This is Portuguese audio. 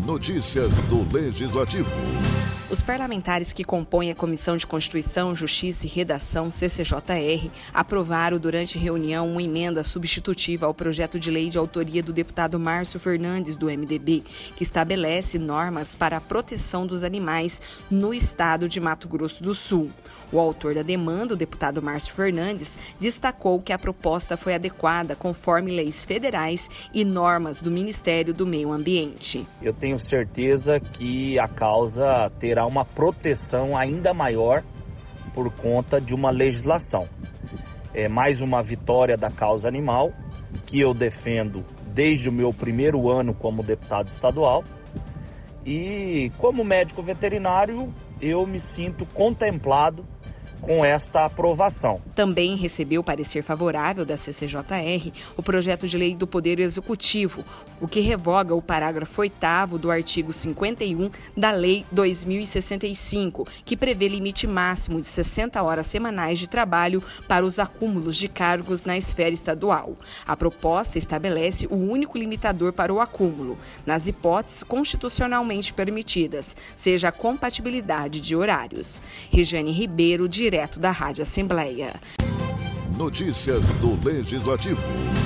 Notícias do Legislativo. Os parlamentares que compõem a Comissão de Constituição, Justiça e Redação, CCJR, aprovaram durante reunião uma emenda substitutiva ao projeto de lei de autoria do deputado Márcio Fernandes, do MDB, que estabelece normas para a proteção dos animais no estado de Mato Grosso do Sul. O autor da demanda, o deputado Márcio Fernandes, destacou que a proposta foi adequada conforme leis federais e normas do Ministério do Meio Ambiente. Eu tenho certeza que a causa terá uma proteção ainda maior por conta de uma legislação. É mais uma vitória da causa animal que eu defendo desde o meu primeiro ano como deputado estadual. E como médico veterinário, eu me sinto contemplado com esta aprovação. Também recebeu parecer favorável da CCJR o projeto de lei do Poder Executivo, o que revoga o parágrafo 8º do artigo 51 da Lei 2065, que prevê limite máximo de 60 horas semanais de trabalho para os acúmulos de cargos na esfera estadual. A proposta estabelece o único limitador para o acúmulo, nas hipóteses constitucionalmente permitidas, seja a compatibilidade de horários. Regiane Ribeiro, direto da Rádio Assembleia. Notícias do Legislativo.